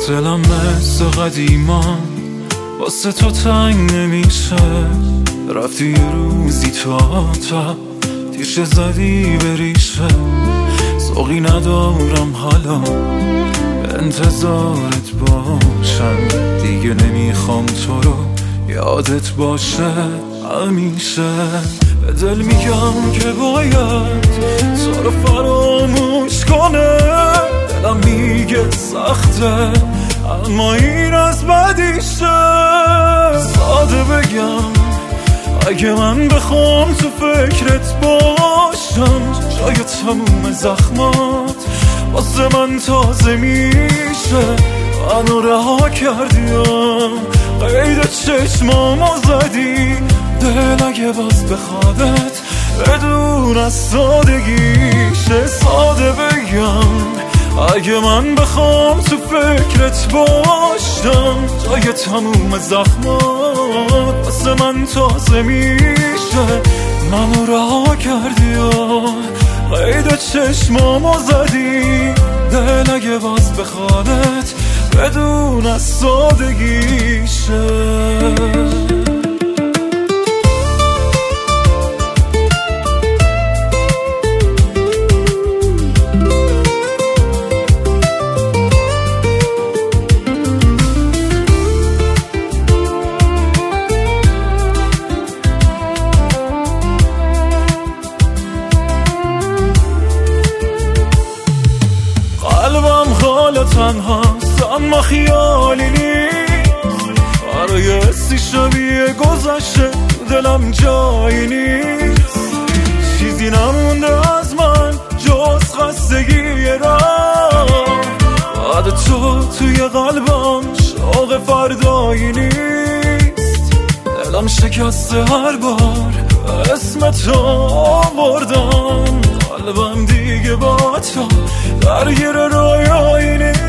دلم مثل قدیما واسه تو تنگ نمیشه. رفتی یه روزی تا تا تیشه زدی به ریشه. ذوقی ندارم حالا به انتظارت باشم، دیگه نمیخوام تو رو یادت باشه همیشه. به دل میگم که باید تو رو فراموش کنه، دلم میگه سخته اما این از بدیشه. ساده بگم اگه من بخوام تو فکرت باشم، جای تموم زخمات واسه من تازه میشه. منو رها کردیم قید چشمامو زدی، دل اگه باز بخوادت بدون از سادگیشه. ساده بگم اگه من بخوام تو فکرت باشم، جای تموم زخمات واسه من تازه میشه. منو رها کردی و قید چشمامو زدی، دل اگه باز بخوادت بدون از سادگیشه. حالا تنهاست اما خیالی نیست، برای حسی شبیه گذشته دلم جایی نیست. چیزی نمونده از من جز خستگی راه، بعد تو توی قلبم شوق فردایی نیست. دلم شکسته هر بار اسم تو آوردم، قلبم دیگه با تو درگیر رویایی نیست.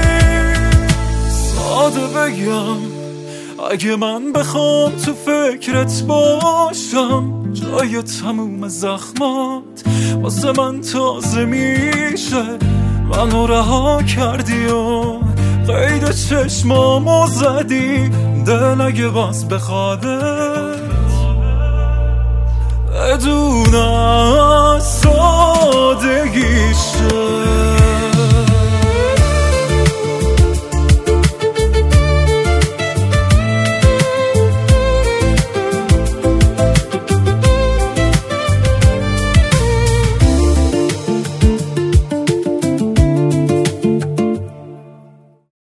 ساده بگم اگه من بخوام تو فکرت باشم، جای تموم زخمات واسه من تازه میشه. منو رها کردی و قید چشمامو زدی، دل اگه باز بخوادت